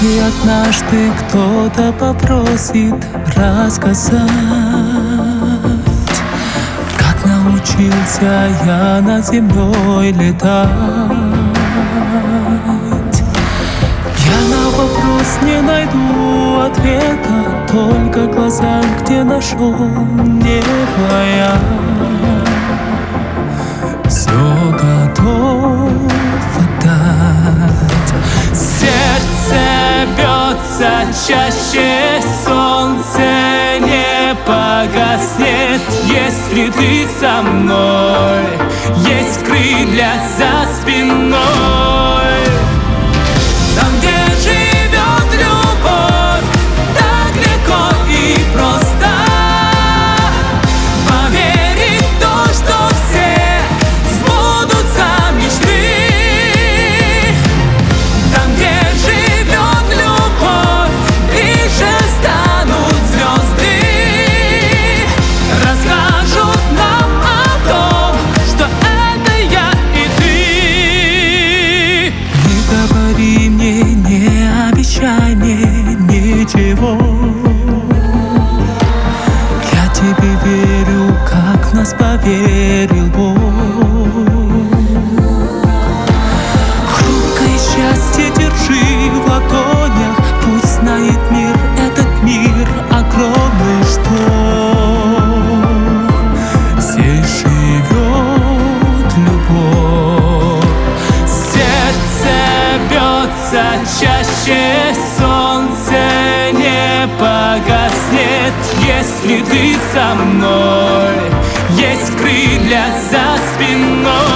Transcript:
Если однажды кто-то попросит рассказать, как научился я над землей летать, я на вопрос не найду ответа, только глаза, где нашел небо я. Все готов отдать. Сердце бьется чаще, солнце не погаснет, если ты со мной. Есть крылья за спиной. Там, где живет любовь, так легко и просто поверить в то, что все сбудутся мечты. Там, где живет любовь, ближе станут звезды, расскажут нам о том, что это я и ты. Не говори мне, не обещай мне ничего. Я тебе верю, как в нас поверил Бог. Хрупкое счастье держи в ладонях, пусть знает мир, этот мир огромный, что здесь живет любовь. Сердце бьется чаще, солнце не погаснет, если ты со мной. Есть крылья за спиной.